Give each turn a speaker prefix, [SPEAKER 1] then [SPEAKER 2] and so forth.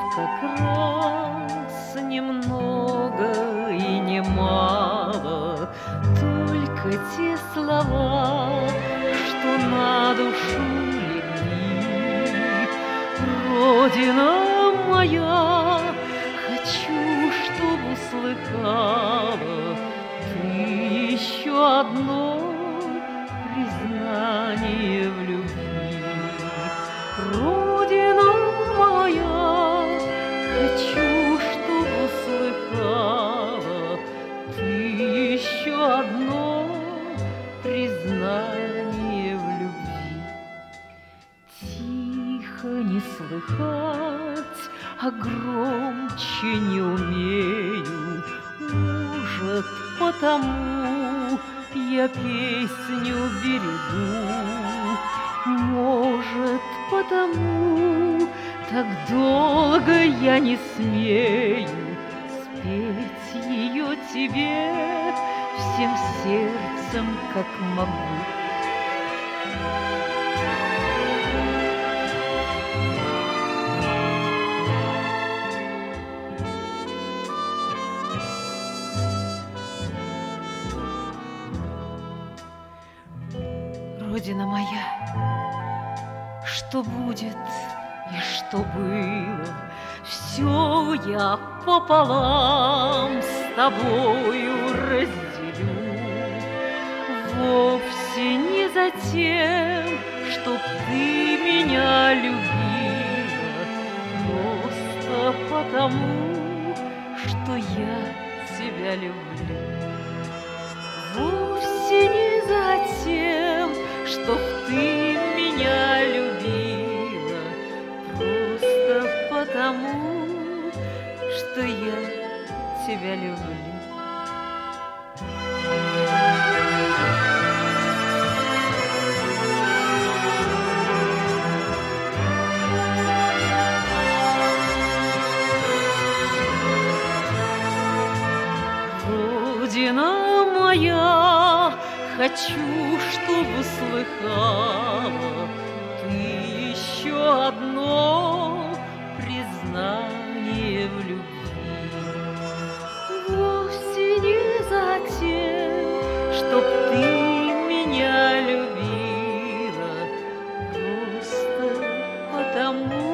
[SPEAKER 1] как раз немного и немало, только те слова, что на душу легли. Родина моя, хочу, чтоб услыхала ты еще одно признание в любви. Родина моя, хочу, чтоб услыхала ты еще одно признание в любви. Тихо не слыхать, а громче не умею, может, потому я песню берегу, может, потому так долго я не смею спеть ее тебе всем сердцем, как могу. Родина моя, что будет и что было, все я пополам с тобою разделю. Вовсе не за тем, чтоб ты меня любила, просто потому, что я тебя люблю. Вовсе не за тем, чтоб ты меня любила, просто потому, что я тебя люблю. Родина моя, хочу, чтоб услыхала ты еще одно признание в любви. Вовсе не за тем, чтоб ты меня любила, просто потому,